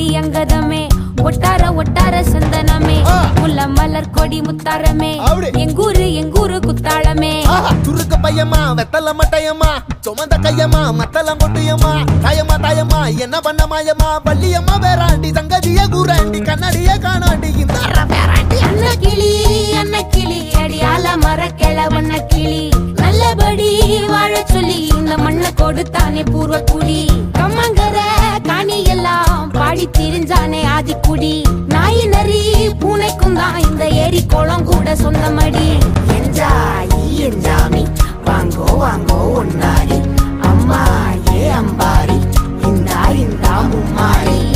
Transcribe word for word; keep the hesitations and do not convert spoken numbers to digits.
அங்கதமே ஒட்டார ஒட்டார சந்தனமே முல்ல மலர் கொடி முத்தாரமே எங்கூரு எங்கூரு குத்தாளமே துருக்க பையமா வெத்தல மட்டையம்மா சுமந்த கையம்மா மத்தல மொட்டையம்மா தாயம்மா தாயம்மா என்ன பண்ண மாயம்மா பள்ளியம்மா வேறாண்டி சங்கதிய கூறாண்டி கண்ணாடிய காணாண்டி இந்த அண்ண கிளி அண்ண கிளி அடியால மர கிழவண்ண கிளி நல்லபடி வாழ சொல்லி இந்த மண்ணை கொடுத்தானே பூர்வ குடி கம்மங்கர காணி எல்லாம் பாடி திரிஞ்சானே ஆதிக்குடி நாய் நரி பூனைக்கும் தான் இந்த ஏரி குளம் கூட சொந்தமடி என்ஜாய் என்ஜாமி வாங்கோ வாங்கோ ஒன்னாரி அம்மா ஏ அம்பாரி இந்தா இந்தா மும்மாரி